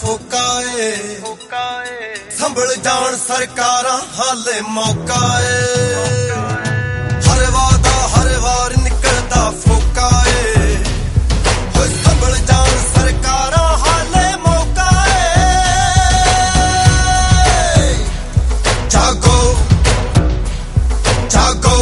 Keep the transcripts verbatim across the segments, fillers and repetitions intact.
फोका ए संभल जान सरकारां हाले मौका ए हर वादा हर वार निकलदा फोका ए संभल जान सरकारां हाले मौका ए जागो जागो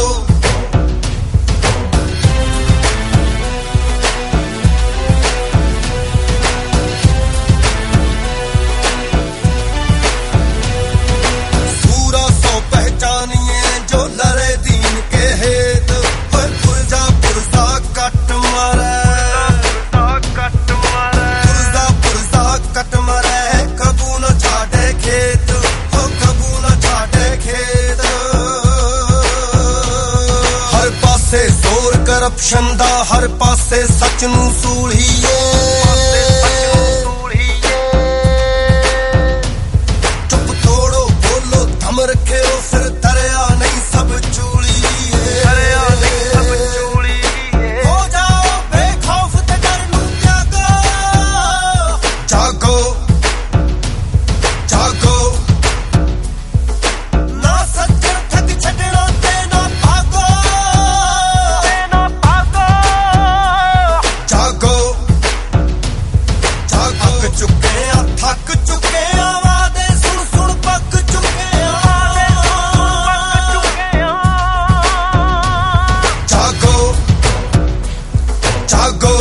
करप्शन दा हर पासे सच नू सूलीए चुप तोड़ो बोलो दम रखे हो फिर दरिया नहीं सब चूलीए दरिया नहीं सब चूलीए हो जाओ बेखौफ ते डर नू त्यागो जागो जागो ना सज्जन थक छड़ना ते ना भागो थक चुके वादे सुन सुन पक चुके जागो जागो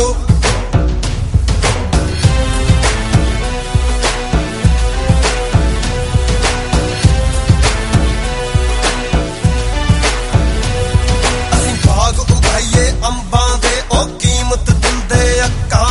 असीं बाग उगाइए अंबां दे ओ कीमत दिंदे अक्कां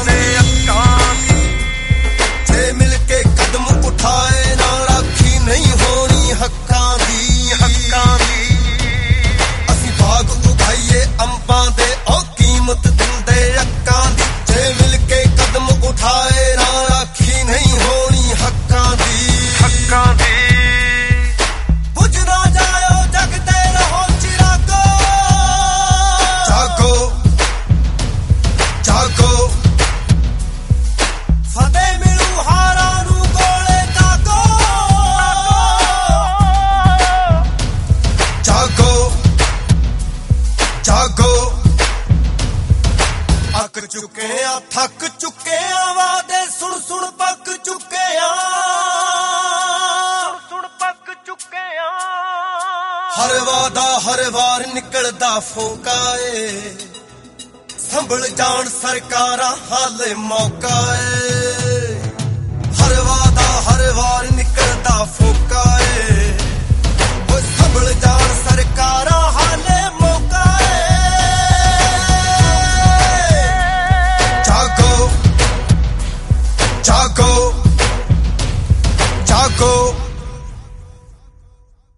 चुके थक चुके वादे सुन सुन पक चुके सुन पक चुके हर वादा हर वार निकलदा फोका ए संभल जान सरकारां हाले मौका ए हर वादा हर वार निकलदा फोका ए संभल जान सरकारां हाले मौका जागो जागो